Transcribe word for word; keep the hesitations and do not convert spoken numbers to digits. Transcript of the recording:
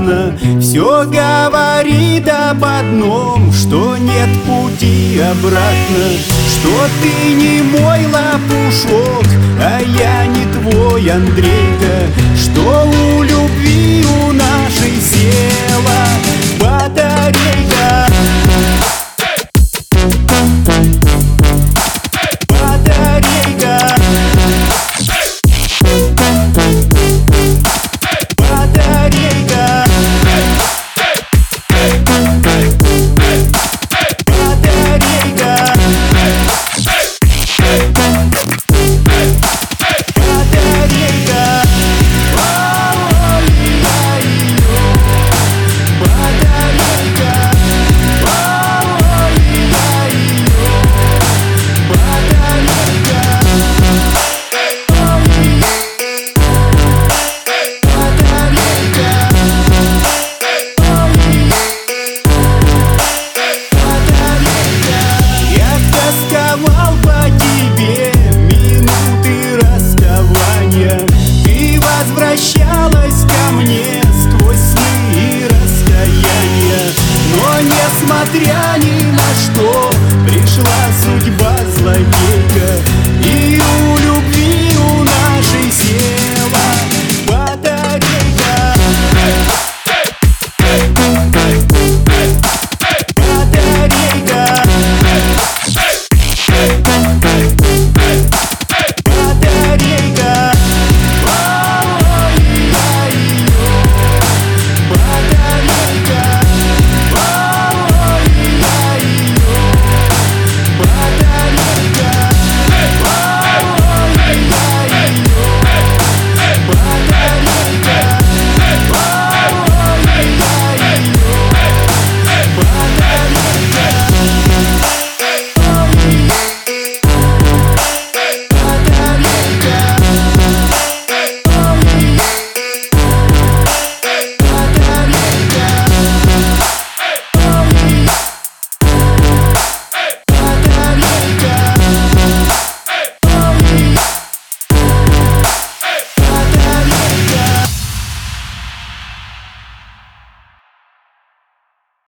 обратно. Все говорит об одном, что нет пути обратно. Что ты не мой лопушок, а я не твой Андрейка. Что у любви у нашей села батарейка. Батарейка. Батарейка. Тосковал по тебе минуты расставания. Ты возвращалась ко мне сквозь сны и расстояния. Но несмотря ни на что, пришла судьба злодейка.